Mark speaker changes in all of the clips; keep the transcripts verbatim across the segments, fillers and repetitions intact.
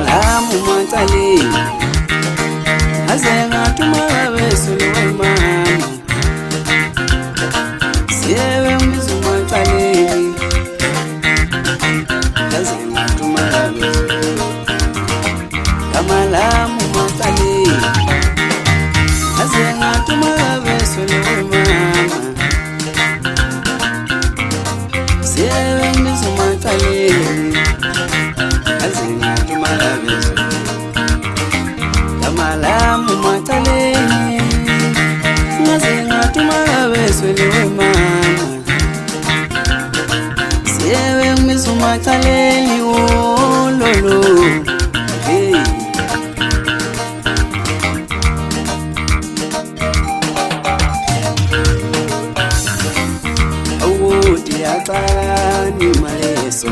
Speaker 1: Kamalamu matali Azenga tumarawe suluwe mama Siewe mizu matali Azenga tumarawe Kamalamu matali Azenga tumarawe suluwe mama Siewe mizu matali Azenga tumarawe Kamalamu matale Nazenga tumarawe swelewe mama Siewe mizu matale ni ololo Hey Awo diata ni maeso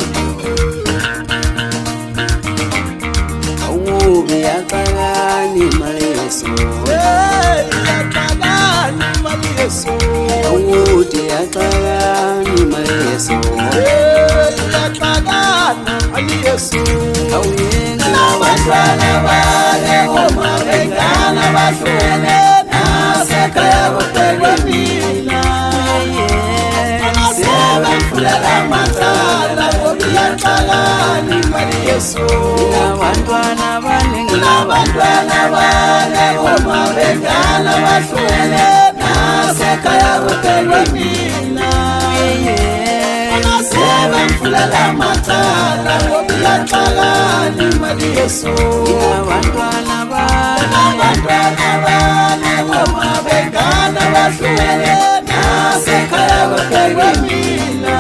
Speaker 1: Yakagani maleso Yakagani maleso Awuti yakagani maleso Yakagani maleso Awenga na batwana bale Oma vengana bashwele Naseka ya botele mina Naseba mfulala matala Yakagani maleso Nawantwana bale Nabantwana bane Oma vengana bashwele Naseka ya botele mina Naseba mfulala matala Yakagani maleso Nawantwana bane Nabantwana bane Oma vengana bashwele Naseka ya botele mina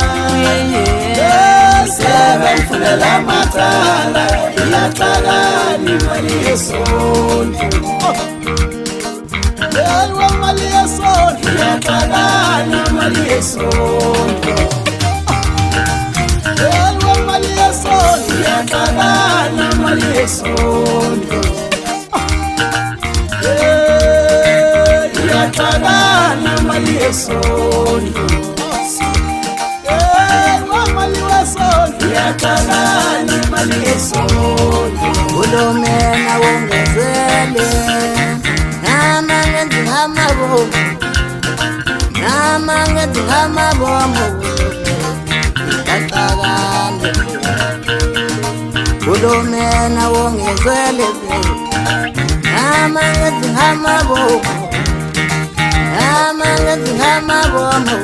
Speaker 1: Naseba mfulala matala Yakagani maleso Elwa maleso Yakagani maleso Elwa maleso Yakagani maleso Yakagani maleso Elwa maleso Yakagani maleso Ulomena wongezele Namange hamabo Namange hamabo Yakagani Ulomena wongezele Namange hamabo Namange hamabo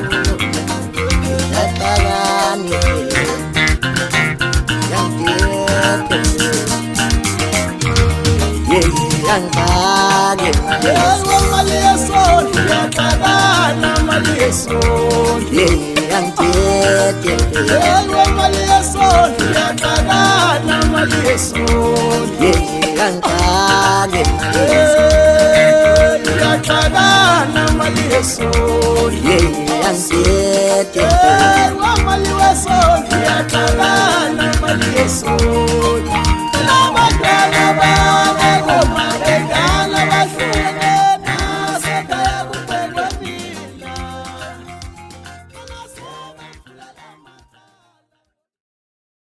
Speaker 1: Yakagani Yankage Elwa maleso Yakagani maleso Yankage Elwa maleso Yakagani maleso Yankage Yakagani maleso Yankage Elwa maleso Yakagani maleso